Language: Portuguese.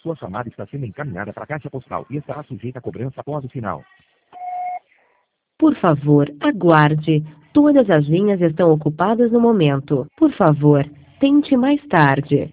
Sua chamada está sendo encaminhada para a caixa postal e estará sujeita a cobrança após o sinal. Por favor, aguarde. Todas as linhas estão ocupadas no momento. Por favor, tente mais tarde.